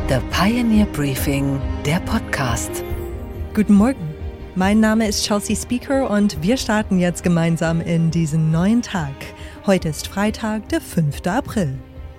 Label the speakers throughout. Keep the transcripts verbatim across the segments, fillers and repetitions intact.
Speaker 1: The Pioneer Briefing, der Podcast.
Speaker 2: Guten Morgen, mein Name ist Chelsea Speaker und wir starten jetzt gemeinsam in diesen neuen Tag. Heute ist Freitag, der fünfte April.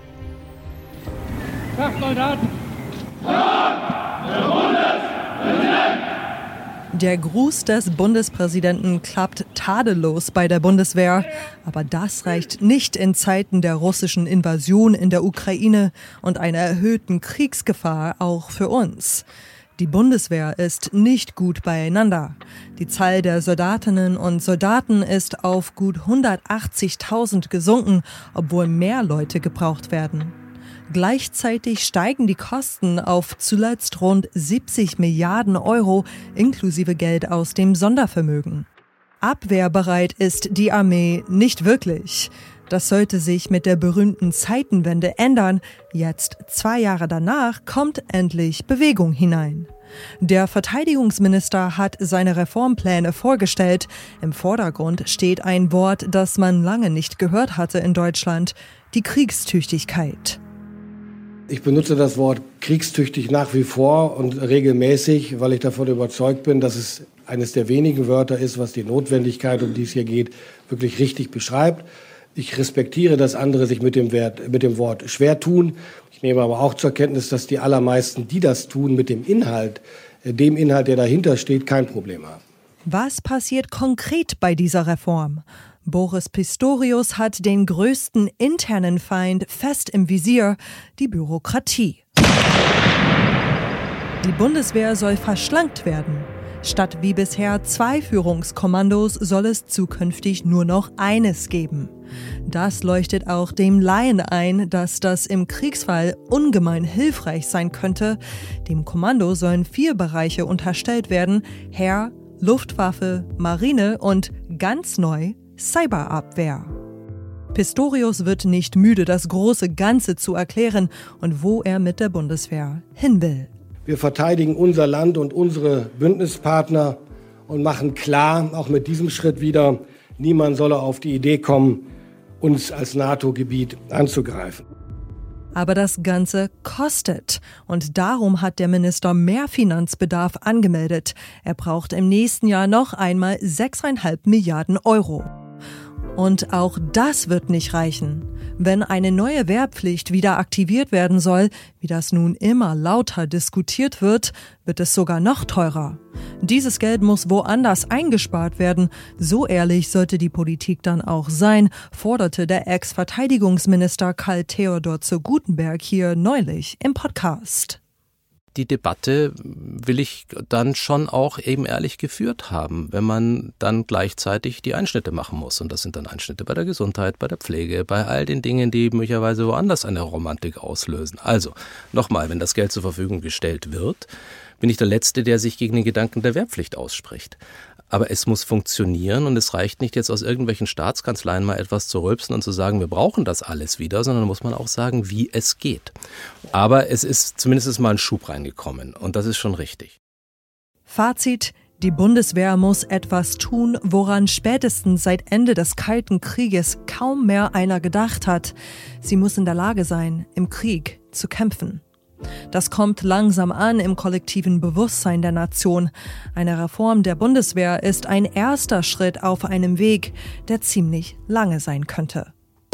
Speaker 3: Tag, Soldaten!
Speaker 2: Der Bundespräsident! Der Gruß des Bundespräsidenten klappt tadellos bei der Bundeswehr. Aber das reicht nicht in Zeiten der russischen Invasion in der Ukraine und einer erhöhten Kriegsgefahr auch für uns. Die Bundeswehr ist nicht gut beieinander. Die Zahl der Soldatinnen und Soldaten ist auf gut hundertachtzigtausend gesunken, obwohl mehr Leute gebraucht werden. Gleichzeitig steigen die Kosten auf zuletzt rund siebzig Milliarden Euro inklusive Geld aus dem Sondervermögen. Abwehrbereit ist die Armee nicht wirklich. Das sollte sich mit der berühmten Zeitenwende ändern. Jetzt, zwei Jahre danach, kommt endlich Bewegung hinein. Der Verteidigungsminister hat seine Reformpläne vorgestellt. Im Vordergrund steht ein Wort, das man lange nicht gehört hatte in Deutschland: die Kriegstüchtigkeit.
Speaker 4: Ich benutze das Wort kriegstüchtig nach wie vor und regelmäßig, weil ich davon überzeugt bin, dass es eines der wenigen Wörter ist, was die Notwendigkeit, um die es hier geht, wirklich richtig beschreibt. Ich respektiere, dass andere sich mit dem, Wert, mit dem Wort schwer tun. Ich nehme aber auch zur Kenntnis, dass die allermeisten, die das tun, mit dem Inhalt, dem Inhalt, der dahinter steht, kein Problem haben.
Speaker 2: Was passiert konkret bei dieser Reform? Boris Pistorius hat den größten internen Feind fest im Visier: die Bürokratie. Die Bundeswehr soll verschlankt werden. Statt wie bisher zwei Führungskommandos soll es zukünftig nur noch eines geben. Das leuchtet auch dem Laien ein, dass das im Kriegsfall ungemein hilfreich sein könnte. Dem Kommando sollen vier Bereiche unterstellt werden: Heer, Luftwaffe, Marine und ganz neu Cyberabwehr. Pistorius wird nicht müde, das große Ganze zu erklären und wo er mit der Bundeswehr hin will.
Speaker 4: Wir verteidigen unser Land und unsere Bündnispartner und machen klar, auch mit diesem Schritt wieder, niemand solle auf die Idee kommen, uns als NATO-Gebiet anzugreifen.
Speaker 2: Aber das Ganze kostet. Und darum hat der Minister mehr Finanzbedarf angemeldet. Er braucht im nächsten Jahr noch einmal sechseinhalb Milliarden Euro. Und auch das wird nicht reichen. Wenn eine neue Wehrpflicht wieder aktiviert werden soll, wie das nun immer lauter diskutiert wird, wird es sogar noch teurer. Dieses Geld muss woanders eingespart werden. So ehrlich sollte die Politik dann auch sein, forderte der Ex-Verteidigungsminister Karl Theodor zu Gutenberg hier neulich im Podcast.
Speaker 5: Die Debatte will ich dann schon auch eben ehrlich geführt haben, wenn man dann gleichzeitig die Einschnitte machen muss. Und das sind dann Einschnitte bei der Gesundheit, bei der Pflege, bei all den Dingen, die möglicherweise woanders eine Romantik auslösen. Also, nochmal, wenn das Geld zur Verfügung gestellt wird, bin ich der Letzte, der sich gegen den Gedanken der Wehrpflicht ausspricht. Aber es muss funktionieren und es reicht nicht, jetzt aus irgendwelchen Staatskanzleien mal etwas zu rülpsen und zu sagen, wir brauchen das alles wieder, sondern da muss man auch sagen, wie es geht. Aber es ist zumindest mal ein Schub reingekommen und das ist schon richtig.
Speaker 2: Fazit: Die Bundeswehr muss etwas tun, woran spätestens seit Ende des Kalten Krieges kaum mehr einer gedacht hat. Sie muss in der Lage sein, im Krieg zu kämpfen. Das kommt langsam an im kollektiven Bewusstsein der Nation. Eine Reform der Bundeswehr ist ein erster Schritt auf einem Weg, der ziemlich lange sein könnte.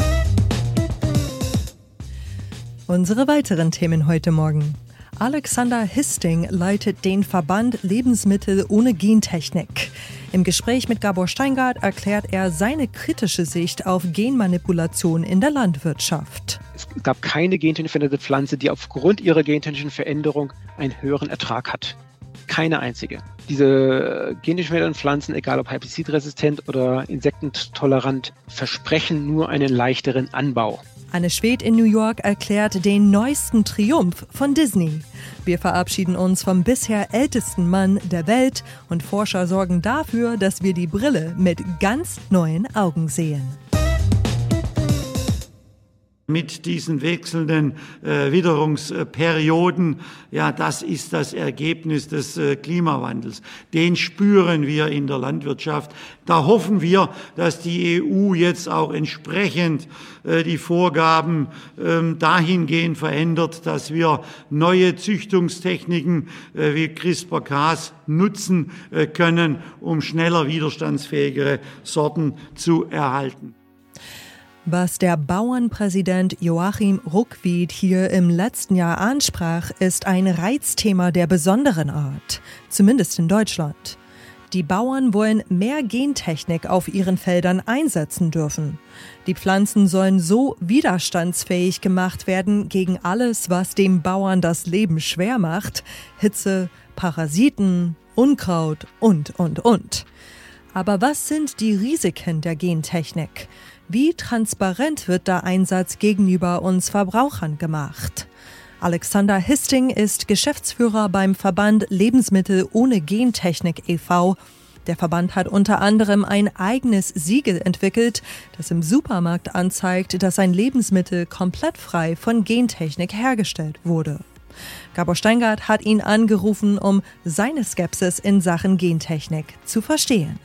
Speaker 2: Unsere weiteren Themen heute Morgen. Alexander Histing leitet den Verband Lebensmittel ohne Gentechnik. Im Gespräch mit Gabor Steingart erklärt er seine kritische Sicht auf Genmanipulation in der Landwirtschaft.
Speaker 6: Es gab keine gentechnisch veränderte Pflanze, die aufgrund ihrer gentechnischen Veränderung einen höheren Ertrag hat. Keine einzige. Diese gentechnisch veränderten Pflanzen, egal ob herbizidresistent oder insektentolerant, versprechen nur einen leichteren Anbau.
Speaker 2: Anne Schwedt in New York erklärt den neuesten Triumph von Disney. Wir verabschieden uns vom bisher ältesten Mann der Welt und Forscher sorgen dafür, dass wir die Brille mit ganz neuen Augen sehen.
Speaker 3: Mit diesen wechselnden äh, Witterungsperioden, ja, das ist das Ergebnis des äh, Klimawandels. Den spüren wir in der Landwirtschaft. Da hoffen wir, dass die E U jetzt auch entsprechend äh, die Vorgaben äh, dahingehend verändert, dass wir neue Züchtungstechniken äh, wie CRISPR-Cas nutzen äh, können, um schneller widerstandsfähigere Sorten zu erhalten.
Speaker 2: Was der Bauernpräsident Joachim Ruckwied hier im letzten Jahr ansprach, ist ein Reizthema der besonderen Art, zumindest in Deutschland. Die Bauern wollen mehr Gentechnik auf ihren Feldern einsetzen dürfen. Die Pflanzen sollen so widerstandsfähig gemacht werden gegen alles, was dem Bauern das Leben schwer macht: Hitze, Parasiten, Unkraut und, und, und. Aber was sind die Risiken der Gentechnik? Wie transparent wird der Einsatz gegenüber uns Verbrauchern gemacht? Alexander Histing ist Geschäftsführer beim Verband Lebensmittel ohne Gentechnik e V Der Verband hat unter anderem ein eigenes Siegel entwickelt, das im Supermarkt anzeigt, dass ein Lebensmittel komplett frei von Gentechnik hergestellt wurde. Gabor Steingart hat ihn angerufen, um seine Skepsis in Sachen Gentechnik zu verstehen.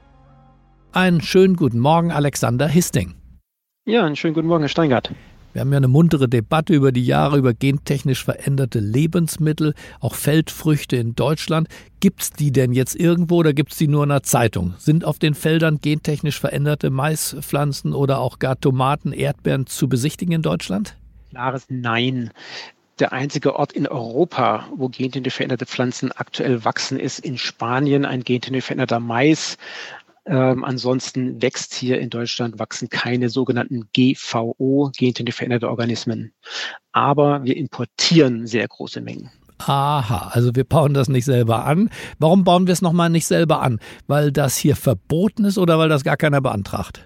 Speaker 7: Einen schönen guten Morgen, Alexander Histing.
Speaker 6: Ja, einen schönen guten Morgen, Herr Steingart.
Speaker 7: Wir haben ja eine muntere Debatte über die Jahre über gentechnisch veränderte Lebensmittel, auch Feldfrüchte in Deutschland. Gibt's die denn jetzt irgendwo oder gibt's die nur in der Zeitung? Sind auf den Feldern gentechnisch veränderte Maispflanzen oder auch gar Tomaten, Erdbeeren zu besichtigen in Deutschland?
Speaker 6: Klares Nein. Der einzige Ort in Europa, wo gentechnisch veränderte Pflanzen aktuell wachsen, ist in Spanien, ein gentechnisch veränderter Mais. Ähm, ansonsten wächst hier in Deutschland, wachsen keine sogenannten G V O, gentechnisch veränderte Organismen. Aber wir importieren sehr große Mengen.
Speaker 7: Aha, also wir bauen das nicht selber an. Warum bauen wir es nochmal nicht selber an? Weil das hier verboten ist oder weil das gar keiner beantragt?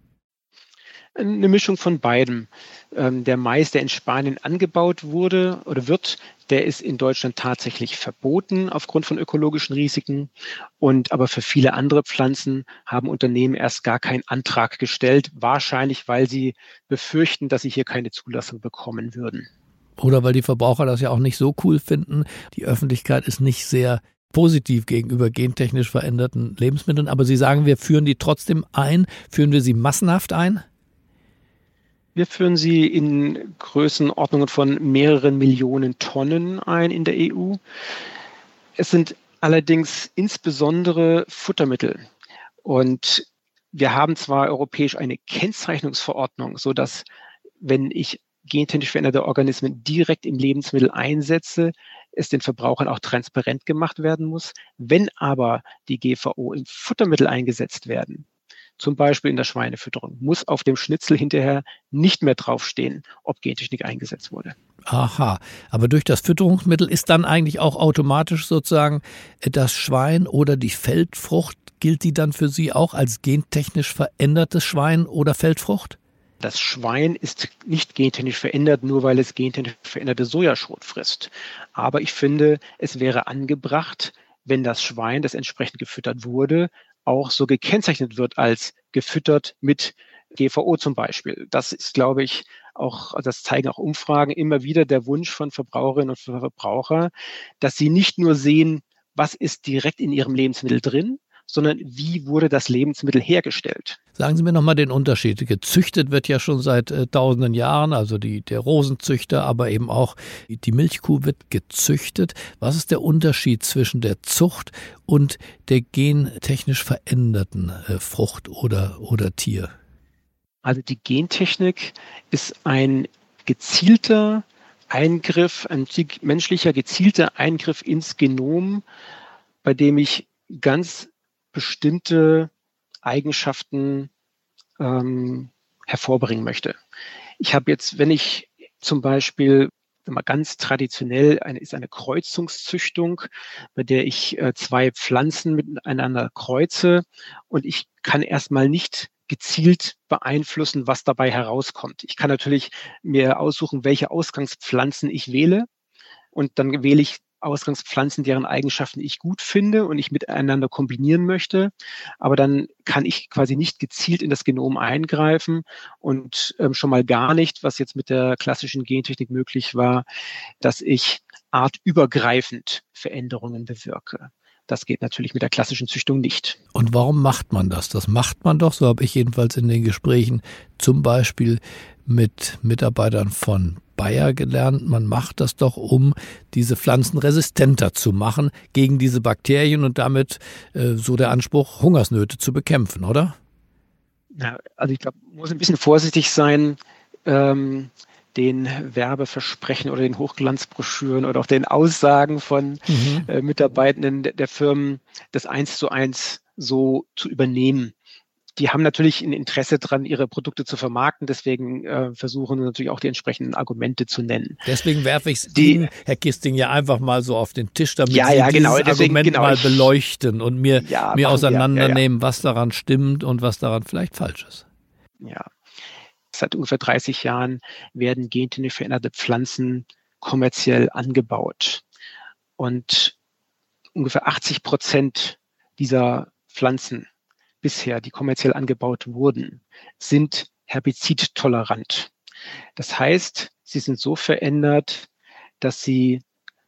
Speaker 6: Eine Mischung von beidem. Ähm, der Mais, der in Spanien angebaut wurde oder wird, der ist in Deutschland tatsächlich verboten aufgrund von ökologischen Risiken. Und aber für viele andere Pflanzen haben Unternehmen erst gar keinen Antrag gestellt, wahrscheinlich weil sie befürchten, dass sie hier keine Zulassung bekommen würden.
Speaker 7: Oder weil die Verbraucher das ja auch nicht so cool finden. Die Öffentlichkeit ist nicht sehr positiv gegenüber gentechnisch veränderten Lebensmitteln. Aber Sie sagen, wir führen die trotzdem ein. Führen wir sie massenhaft ein?
Speaker 6: Wir führen sie in Größenordnungen von mehreren Millionen Tonnen ein in der E U. Es sind allerdings insbesondere Futtermittel. Und wir haben zwar europäisch eine Kennzeichnungsverordnung, sodass, wenn ich gentechnisch veränderte Organismen direkt im Lebensmittel einsetze, es den Verbrauchern auch transparent gemacht werden muss. Wenn aber die G V O im Futtermittel eingesetzt werden, zum Beispiel in der Schweinefütterung, muss auf dem Schnitzel hinterher nicht mehr draufstehen, ob Gentechnik eingesetzt wurde.
Speaker 7: Aha, aber durch das Fütterungsmittel ist dann eigentlich auch automatisch sozusagen das Schwein oder die Feldfrucht, gilt die dann für Sie auch als gentechnisch verändertes Schwein oder Feldfrucht?
Speaker 6: Das Schwein ist nicht gentechnisch verändert, nur weil es gentechnisch veränderte Sojaschrot frisst. Aber ich finde, es wäre angebracht, wenn das Schwein, das entsprechend gefüttert wurde, auch so gekennzeichnet wird als gefüttert mit G V O zum Beispiel. Das ist, glaube ich, auch, das zeigen auch Umfragen immer wieder, der Wunsch von Verbraucherinnen und Verbrauchern, dass sie nicht nur sehen, was ist direkt in ihrem Lebensmittel drin, sondern wie wurde das Lebensmittel hergestellt.
Speaker 7: Sagen Sie mir nochmal den Unterschied. Gezüchtet wird ja schon seit äh, tausenden Jahren, also die, der Rosenzüchter, aber eben auch die Milchkuh wird gezüchtet. Was ist der Unterschied zwischen der Zucht und der gentechnisch veränderten äh, Frucht oder, oder Tier?
Speaker 6: Also die Gentechnik ist ein gezielter Eingriff, ein menschlicher gezielter Eingriff ins Genom, bei dem ich ganz bestimmte Eigenschaften ähm, hervorbringen möchte. Ich habe jetzt, wenn ich zum Beispiel mal ganz traditionell eine, ist eine Kreuzungszüchtung, bei der ich äh, zwei Pflanzen miteinander kreuze und ich kann erstmal nicht gezielt beeinflussen, was dabei herauskommt. Ich kann natürlich mir aussuchen, welche Ausgangspflanzen ich wähle und dann wähle ich Ausgangspflanzen, deren Eigenschaften ich gut finde und ich miteinander kombinieren möchte. Aber dann kann ich quasi nicht gezielt in das Genom eingreifen und ähm, schon mal gar nicht, was jetzt mit der klassischen Gentechnik möglich war, dass ich artübergreifend Veränderungen bewirke. Das geht natürlich mit der klassischen Züchtung nicht.
Speaker 7: Und warum macht man das? Das macht man doch, so habe ich jedenfalls in den Gesprächen zum Beispiel mit Mitarbeitern von Bayer gelernt. Man macht das doch, um diese Pflanzen resistenter zu machen gegen diese Bakterien und damit äh, so der Anspruch, Hungersnöte zu bekämpfen, oder?
Speaker 6: Ja, also ich glaube, man muss ein bisschen vorsichtig sein, ähm, den Werbeversprechen oder den Hochglanzbroschüren oder auch den Aussagen von mhm. äh, Mitarbeitenden der, der Firmen das eins zu eins so zu übernehmen. Die haben natürlich ein Interesse daran, ihre Produkte zu vermarkten, deswegen äh, versuchen natürlich auch die entsprechenden Argumente zu nennen.
Speaker 7: Deswegen werfe ich es Ihnen, Herr Kisting, ja einfach mal so auf den Tisch, damit
Speaker 6: ja,
Speaker 7: Sie
Speaker 6: ja,
Speaker 7: dieses
Speaker 6: genau, deswegen,
Speaker 7: Argument
Speaker 6: genau,
Speaker 7: mal
Speaker 6: ich,
Speaker 7: beleuchten und mir,
Speaker 6: ja,
Speaker 7: mir auseinandernehmen,
Speaker 6: ja, ja, ja.
Speaker 7: was daran stimmt und was daran vielleicht falsch ist.
Speaker 6: Ja. Seit ungefähr dreißig Jahren werden gentechnisch veränderte Pflanzen kommerziell angebaut. Und ungefähr achtzig Prozent dieser Pflanzen bisher, die kommerziell angebaut wurden, sind herbizidtolerant. Das heißt, sie sind so verändert, dass sie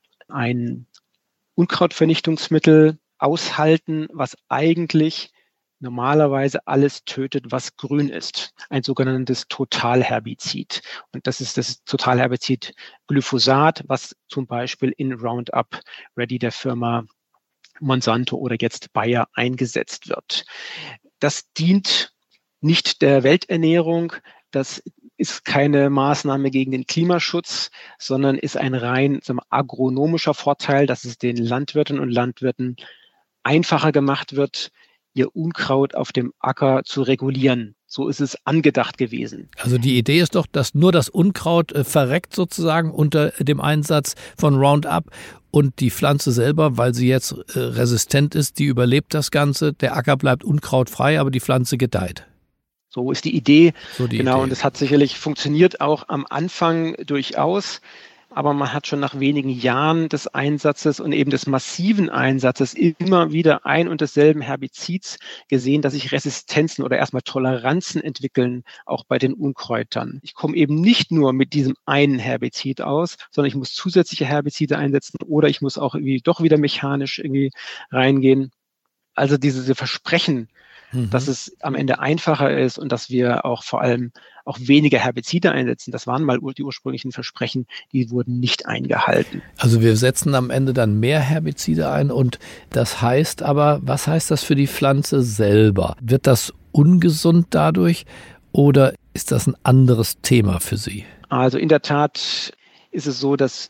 Speaker 6: ein Unkrautvernichtungsmittel aushalten, was eigentlich normalerweise alles tötet, was grün ist. Ein sogenanntes Totalherbizid. Und das ist das Totalherbizid Glyphosat, was zum Beispiel in Roundup Ready der Firma Monsanto oder jetzt Bayer eingesetzt wird. Das dient nicht der Welternährung. Das ist keine Maßnahme gegen den Klimaschutz, sondern ist ein rein sagen wir, agronomischer Vorteil, dass es den Landwirten und Landwirten einfacher gemacht wird, ihr Unkraut auf dem Acker zu regulieren. So ist es angedacht gewesen.
Speaker 7: Also die Idee ist doch, dass nur das Unkraut äh, verreckt sozusagen unter dem Einsatz von Roundup und die Pflanze selber, weil sie jetzt äh, resistent ist, die überlebt das Ganze. Der Acker bleibt unkrautfrei, aber die Pflanze gedeiht.
Speaker 6: So ist die Idee.
Speaker 7: So die
Speaker 6: genau,
Speaker 7: Idee.
Speaker 6: Und es hat sicherlich funktioniert auch am Anfang durchaus. Aber man hat schon nach wenigen Jahren des Einsatzes und eben des massiven Einsatzes immer wieder ein und desselben Herbizids gesehen, dass sich Resistenzen oder erstmal Toleranzen entwickeln, auch bei den Unkräutern. Ich komme eben nicht nur mit diesem einen Herbizid aus, sondern ich muss zusätzliche Herbizide einsetzen oder ich muss auch irgendwie doch wieder mechanisch irgendwie reingehen. Also diese Versprechen, mhm. dass es am Ende einfacher ist und dass wir auch vor allem auch weniger Herbizide einsetzen. Das waren mal die ursprünglichen Versprechen, die wurden nicht eingehalten.
Speaker 7: Also wir setzen am Ende dann mehr Herbizide ein und das heißt aber, was heißt das für die Pflanze selber? Wird das ungesund dadurch oder ist das ein anderes Thema für Sie?
Speaker 6: Also in der Tat ist es so, dass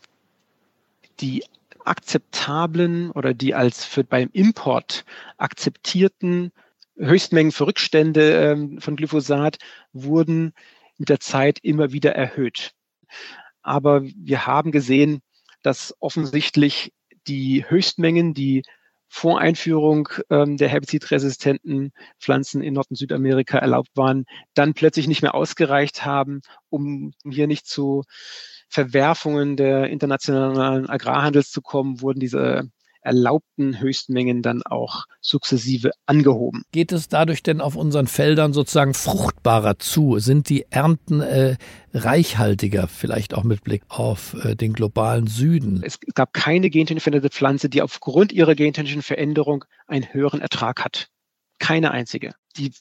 Speaker 6: die akzeptablen oder die als für beim Import akzeptierten Höchstmengen für Rückstände ähm, von Glyphosat wurden mit der Zeit immer wieder erhöht. Aber wir haben gesehen, dass offensichtlich die Höchstmengen, die vor Einführung ähm, der herbizidresistenten Pflanzen in Nord- und Südamerika erlaubt waren, dann plötzlich nicht mehr ausgereicht haben, um hier nicht zu Verwerfungen der internationalen Agrarhandels zu kommen, wurden diese erlaubten Höchstmengen dann auch sukzessive angehoben.
Speaker 7: Geht es dadurch denn auf unseren Feldern sozusagen fruchtbarer zu? Sind die Ernten äh, reichhaltiger, vielleicht auch mit Blick auf äh, den globalen Süden?
Speaker 6: Es gab keine gentechnisch veränderte Pflanze, die aufgrund ihrer gentechnischen Veränderung einen höheren Ertrag hat. Keine einzige. Die,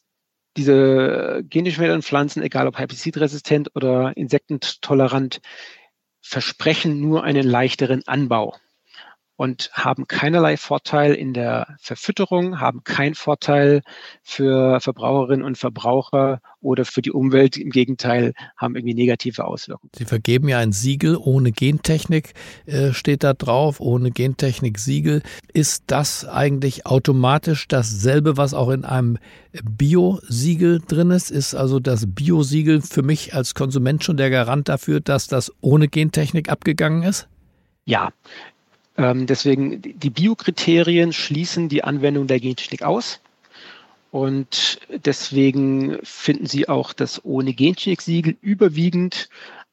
Speaker 6: diese gentechnisch veränderten Pflanzen, egal ob herbizidresistent oder insektentolerant, versprechen nur einen leichteren Anbau und haben keinerlei Vorteil in der Verfütterung, haben keinen Vorteil für Verbraucherinnen und Verbraucher oder für die Umwelt. Im Gegenteil, haben irgendwie negative Auswirkungen.
Speaker 7: Sie vergeben ja ein Siegel ohne Gentechnik, äh, steht da drauf, ohne Gentechnik-Siegel. Ist das eigentlich automatisch dasselbe, was auch in einem Bio-Siegel drin ist? Ist also das Bio-Siegel für mich als Konsument schon der Garant dafür, dass das ohne Gentechnik abgegangen ist?
Speaker 6: Ja. Deswegen, die Biokriterien schließen die Anwendung der Gentechnik aus und deswegen finden Sie auch das ohne Gentechnik-Siegel überwiegend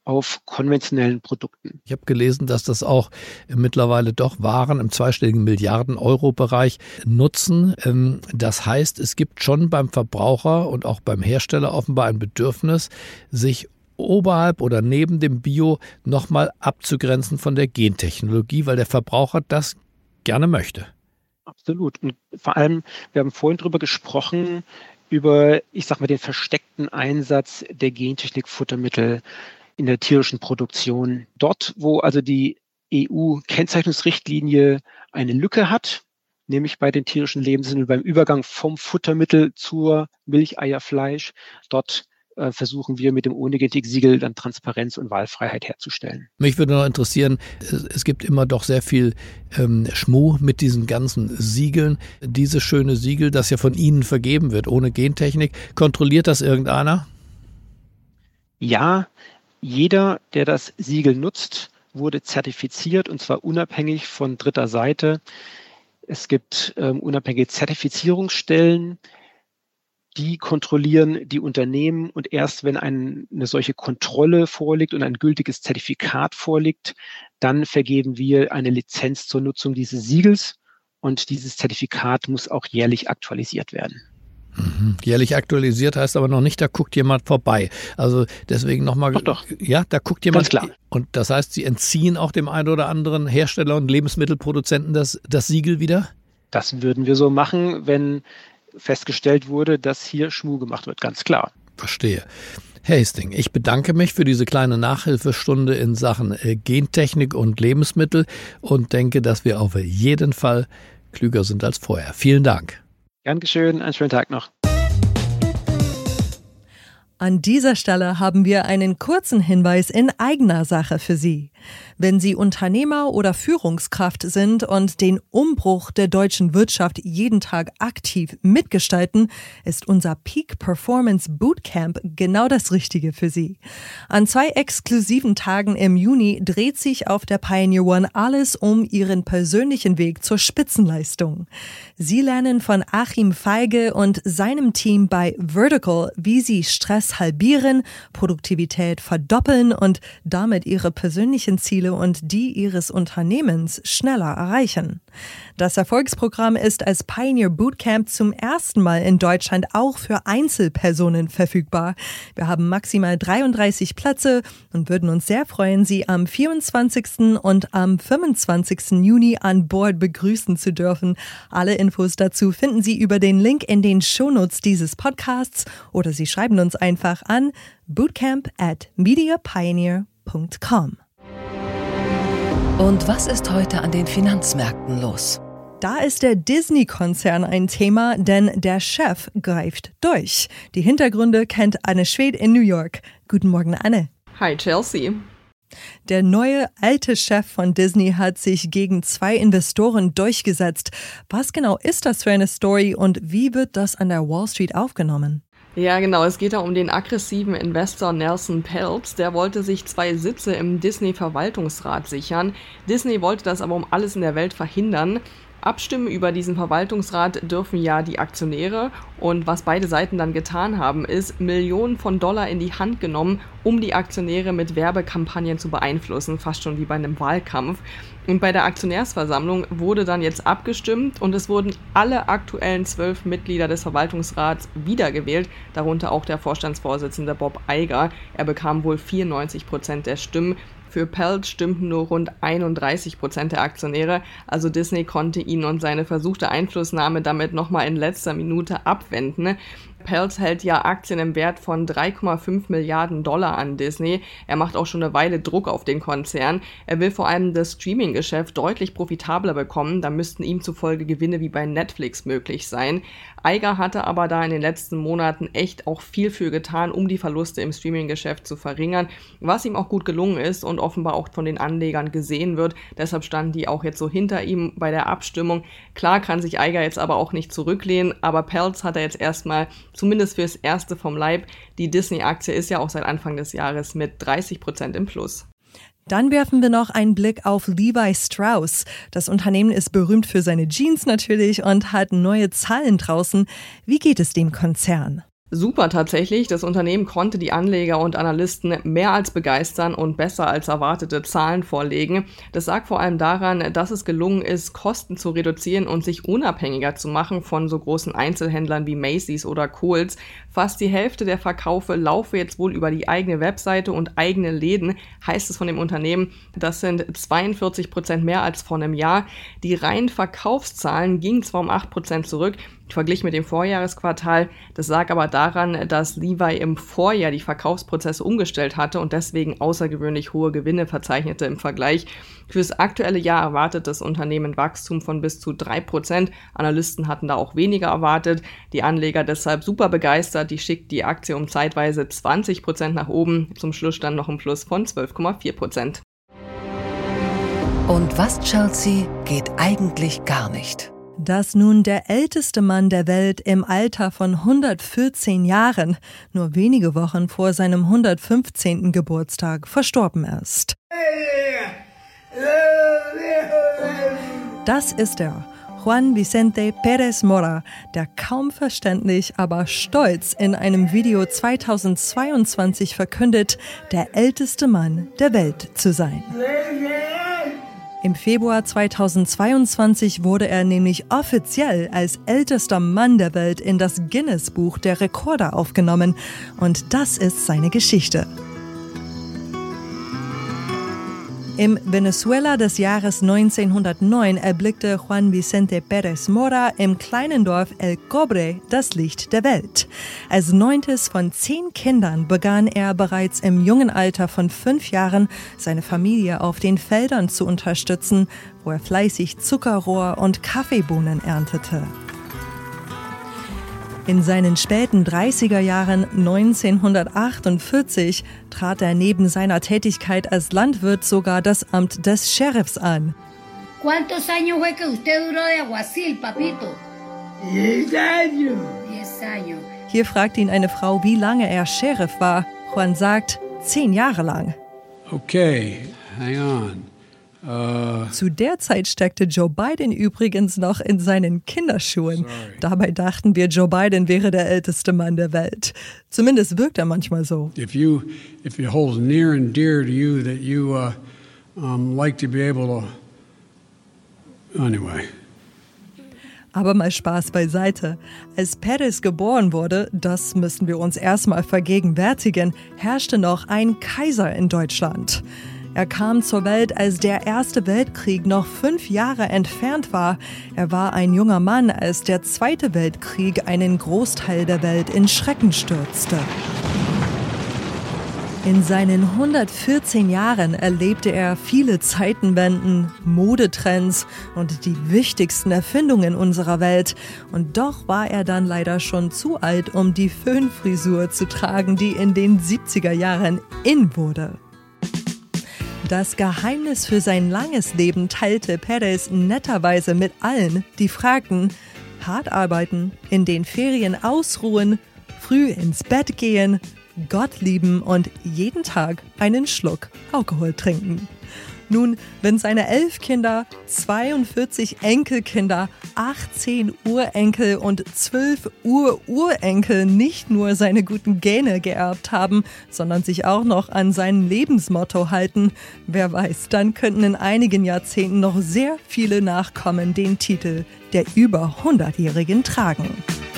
Speaker 6: auf konventionellen Produkten.
Speaker 7: Ich habe gelesen, dass das auch mittlerweile doch Waren im zweistelligen Milliarden-Euro-Bereich nutzen. Das heißt, es gibt schon beim Verbraucher und auch beim Hersteller offenbar ein Bedürfnis, sich oberhalb oder neben dem Bio nochmal abzugrenzen von der Gentechnologie, weil der Verbraucher das gerne möchte.
Speaker 6: Absolut. Und vor allem, wir haben vorhin darüber gesprochen, über, ich sag mal, den versteckten Einsatz der Gentechnik-Futtermittel in der tierischen Produktion. Dort, wo also die E U-Kennzeichnungsrichtlinie eine Lücke hat, nämlich bei den tierischen Lebensmitteln beim Übergang vom Futtermittel zur Milch, Eier, Fleisch, dort äh, versuchen wir mit dem Ohne-Genetik-Siegel dann Transparenz und Wahlfreiheit herzustellen.
Speaker 7: Mich würde noch interessieren, es gibt immer doch sehr viel ähm, Schmuh mit diesen ganzen Siegeln. Dieses schöne Siegel, das ja von Ihnen vergeben wird, ohne Gentechnik, kontrolliert das irgendeiner?
Speaker 6: Ja, jeder, der das Siegel nutzt, wurde zertifiziert, und zwar unabhängig von dritter Seite. Es gibt ähm, unabhängige Zertifizierungsstellen, die kontrollieren die Unternehmen, und erst wenn ein, eine solche Kontrolle vorliegt und ein gültiges Zertifikat vorliegt, dann vergeben wir eine Lizenz zur Nutzung dieses Siegels, und dieses Zertifikat muss auch jährlich aktualisiert werden.
Speaker 7: Mhm. Jährlich aktualisiert heißt aber noch nicht, da guckt jemand vorbei. Also deswegen nochmal.
Speaker 6: Doch, doch.
Speaker 7: Ja, da guckt jemand.
Speaker 6: Ganz klar.
Speaker 7: Und das heißt, Sie entziehen auch dem einen oder anderen Hersteller und Lebensmittelproduzenten das, das Siegel wieder?
Speaker 6: Das würden wir so machen, wenn festgestellt wurde, dass hier Schmuh gemacht wird, ganz klar.
Speaker 7: Verstehe. Herr Hesting, ich bedanke mich für diese kleine Nachhilfestunde in Sachen Gentechnik und Lebensmittel und denke, dass wir auf jeden Fall klüger sind als vorher. Vielen Dank.
Speaker 6: Gern geschehen, einen schönen Tag noch.
Speaker 2: An dieser Stelle haben wir einen kurzen Hinweis in eigener Sache für Sie. Wenn Sie Unternehmer oder Führungskraft sind und den Umbruch der deutschen Wirtschaft jeden Tag aktiv mitgestalten, ist unser Peak Performance Bootcamp genau das Richtige für Sie. An zwei exklusiven Tagen im Juni dreht sich auf der Pioneer One alles um Ihren persönlichen Weg zur Spitzenleistung. Sie lernen von Achim Feige und seinem Team bei Vertical, wie Sie Stress halbieren, Produktivität verdoppeln und damit Ihre persönlichen Ziele und die Ihres Unternehmens schneller erreichen. Das Erfolgsprogramm ist als Pioneer Bootcamp zum ersten Mal in Deutschland auch für Einzelpersonen verfügbar. Wir haben maximal dreiunddreißig Plätze und würden uns sehr freuen, Sie am vierundzwanzigsten und am fünfundzwanzigsten Juni an Bord begrüßen zu dürfen. Alle Infos dazu finden Sie über den Link in den Shownotes dieses Podcasts oder Sie schreiben uns einfach an bootcamp at mediapioneer dot com.
Speaker 1: Und was ist heute an den Finanzmärkten los?
Speaker 2: Da ist der Disney-Konzern ein Thema, denn der Chef greift durch. Die Hintergründe kennt Anne Schwed in New York. Guten Morgen, Anne.
Speaker 8: Hi, Chelsea.
Speaker 2: Der neue alte Chef von Disney hat sich gegen zwei Investoren durchgesetzt. Was genau ist das für eine Story und wie wird das an der Wall Street aufgenommen?
Speaker 8: Ja, genau. Es geht da um den aggressiven Investor Nelson Peltz. Der wollte sich zwei Sitze im Disney-Verwaltungsrat sichern. Disney wollte das aber um alles in der Welt verhindern. Abstimmen über diesen Verwaltungsrat dürfen ja die Aktionäre. Und was beide Seiten dann getan haben, ist Millionen von Dollar in die Hand genommen, um die Aktionäre mit Werbekampagnen zu beeinflussen, fast schon wie bei einem Wahlkampf. Und bei der Aktionärsversammlung wurde dann jetzt abgestimmt und es wurden alle aktuellen zwölf Mitglieder des Verwaltungsrats wiedergewählt, darunter auch der Vorstandsvorsitzende Bob Iger. Er bekam wohl vierundneunzig Prozent der Stimmen. Für Peltz stimmten nur rund einunddreißig Prozent der Aktionäre, also Disney konnte ihn und seine versuchte Einflussnahme damit nochmal in letzter Minute abwenden. Peltz hält ja Aktien im Wert von drei Komma fünf Milliarden Dollar an Disney. Er macht auch schon eine Weile Druck auf den Konzern. Er will vor allem das Streaming-Geschäft deutlich profitabler bekommen. Da müssten ihm zufolge Gewinne wie bei Netflix möglich sein. Iger hatte aber da in den letzten Monaten echt auch viel für getan, um die Verluste im Streaming-Geschäft zu verringern, was ihm auch gut gelungen ist und offenbar auch von den Anlegern gesehen wird. Deshalb standen die auch jetzt so hinter ihm bei der Abstimmung. Klar kann sich Iger jetzt aber auch nicht zurücklehnen, aber Peltz hat er jetzt erstmal zumindest fürs Erste vom Leib. Die Disney-Aktie ist ja auch seit Anfang des Jahres mit dreißig Prozent im Plus.
Speaker 2: Dann werfen wir noch einen Blick auf Levi Strauss. Das Unternehmen ist berühmt für seine Jeans natürlich und hat neue Zahlen draußen. Wie geht es dem Konzern?
Speaker 8: Super tatsächlich, das Unternehmen konnte die Anleger und Analysten mehr als begeistern und besser als erwartete Zahlen vorlegen. Das lag vor allem daran, dass es gelungen ist, Kosten zu reduzieren und sich unabhängiger zu machen von so großen Einzelhändlern wie Macy's oder Kohl's. Fast die Hälfte der Verkaufe laufe jetzt wohl über die eigene Webseite und eigene Läden, heißt es von dem Unternehmen. Das sind zweiundvierzig Prozent mehr als vor einem Jahr. Die reinen Verkaufszahlen gingen zwar um acht Prozent zurück, verglichen mit dem Vorjahresquartal. Das lag aber daran, dass Levi im Vorjahr die Verkaufsprozesse umgestellt hatte und deswegen außergewöhnlich hohe Gewinne verzeichnete im Vergleich. Fürs aktuelle Jahr erwartet das Unternehmen Wachstum von bis zu drei Prozent. Analysten hatten da auch weniger erwartet. Die Anleger deshalb super begeistert. Die schickt die Aktie um zeitweise zwanzig Prozent nach oben. Zum Schluss dann noch ein Plus von zwölf Komma vier Prozent.
Speaker 1: Und was, Chelsea, geht eigentlich gar nicht?
Speaker 2: Dass nun der älteste Mann der Welt im Alter von hundertvierzehn Jahren, nur wenige Wochen vor seinem hundertfünfzehnten Geburtstag, verstorben ist. Das ist er, Juan Vicente Pérez Mora, der kaum verständlich, aber stolz in einem Video zweitausendzweiundzwanzig verkündet, der älteste Mann der Welt zu sein. Im Februar zweitausendzweiundzwanzig wurde er nämlich offiziell als ältester Mann der Welt in das Guinness-Buch der Rekorde aufgenommen. Und das ist seine Geschichte. Im Venezuela des Jahres neunzehnhundertneun erblickte Juan Vicente Pérez Mora im kleinen Dorf El Cobre das Licht der Welt. Als neuntes von zehn Kindern begann er bereits im jungen Alter von fünf Jahren, seine Familie auf den Feldern zu unterstützen, wo er fleißig Zuckerrohr und Kaffeebohnen erntete. In seinen späten dreißiger Jahren neunzehnhundertachtundvierzig trat er neben seiner Tätigkeit als Landwirt sogar das Amt des Sheriffs an.
Speaker 9: ¿Cuántos años fue que usted duró de alguacil, papito? Diez años. Diez años.
Speaker 2: Hier fragt ihn eine Frau, wie lange er Sheriff war. Juan sagt, zehn Jahre lang.
Speaker 10: Okay, hang on. Uh,
Speaker 2: Zu der Zeit steckte Joe Biden übrigens noch in seinen Kinderschuhen.
Speaker 10: Sorry.
Speaker 2: Dabei dachten wir, Joe Biden wäre der älteste Mann der Welt. Zumindest wirkt er manchmal so.
Speaker 10: if you if it holds near and dear to you that you uh, um, like to be able to anyway.
Speaker 2: Aber mal Spaß beiseite. Als Pérez geboren wurde, das müssen wir uns erstmal vergegenwärtigen, herrschte noch ein Kaiser in Deutschland. Er kam zur Welt, als der Erste Weltkrieg noch fünf Jahre entfernt war. Er war ein junger Mann, als der Zweite Weltkrieg einen Großteil der Welt in Schrecken stürzte. In seinen hundertvierzehn Jahren erlebte er viele Zeitenwenden, Modetrends und die wichtigsten Erfindungen unserer Welt. Und doch war er dann leider schon zu alt, um die Föhnfrisur zu tragen, die in den siebziger Jahren in wurde. Das Geheimnis für sein langes Leben teilte Pérez netterweise mit allen, die fragten: hart arbeiten, in den Ferien ausruhen, früh ins Bett gehen, Gott lieben und jeden Tag einen Schluck Alkohol trinken. Nun, wenn seine elf Kinder, zweiundvierzig Enkelkinder, achtzehn Urenkel und zwölf Ururenkel nicht nur seine guten Gene geerbt haben, sondern sich auch noch an sein Lebensmotto halten, wer weiß, dann könnten in einigen Jahrzehnten noch sehr viele Nachkommen den Titel der über hundertjährigen tragen.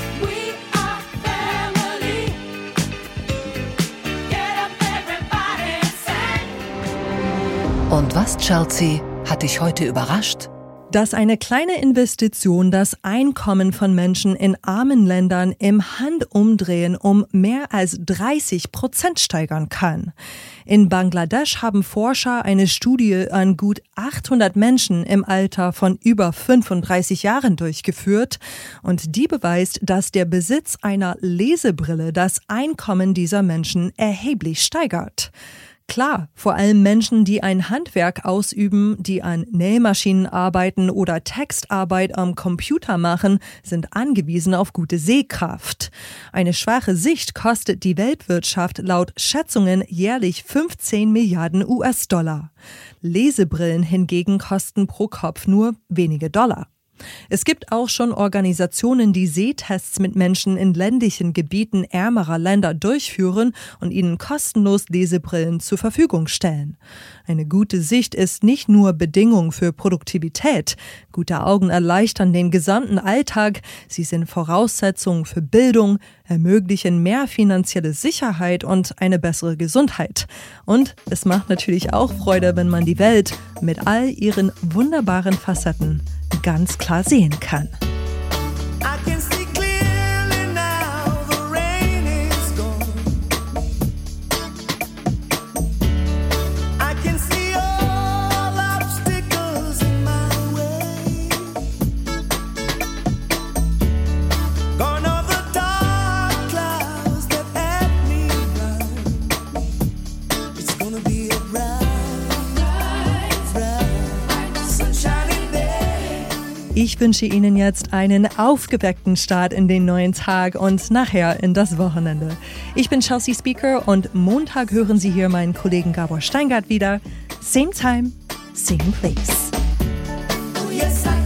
Speaker 1: Und was, Chelsea, hat dich heute überrascht?
Speaker 2: Dass eine kleine Investition das Einkommen von Menschen in armen Ländern im Handumdrehen um mehr als dreißig Prozent steigern kann. In Bangladesch haben Forscher eine Studie an gut achthundert Menschen im Alter von über fünfunddreißig Jahren durchgeführt und die beweist, dass der Besitz einer Lesebrille das Einkommen dieser Menschen erheblich steigert. Klar, vor allem Menschen, die ein Handwerk ausüben, die an Nähmaschinen arbeiten oder Textarbeit am Computer machen, sind angewiesen auf gute Sehkraft. Eine schwache Sicht kostet die Weltwirtschaft laut Schätzungen jährlich fünfzehn Milliarden US-Dollar. Lesebrillen hingegen kosten pro Kopf nur wenige Dollar. Es gibt auch schon Organisationen, die Sehtests mit Menschen in ländlichen Gebieten ärmerer Länder durchführen und ihnen kostenlos Lesebrillen zur Verfügung stellen. Eine gute Sicht ist nicht nur Bedingung für Produktivität. Gute Augen erleichtern den gesamten Alltag. Sie sind Voraussetzung für Bildung, ermöglichen mehr finanzielle Sicherheit und eine bessere Gesundheit. Und es macht natürlich auch Freude, wenn man die Welt mit all ihren wunderbaren Facetten ganz klar sehen kann. Ich wünsche Ihnen jetzt einen aufgeweckten Start in den neuen Tag und nachher in das Wochenende. Ich bin Chelsea Speaker und Montag hören Sie hier meinen Kollegen Gabor Steingart wieder. Same time, same place. Oh yes, I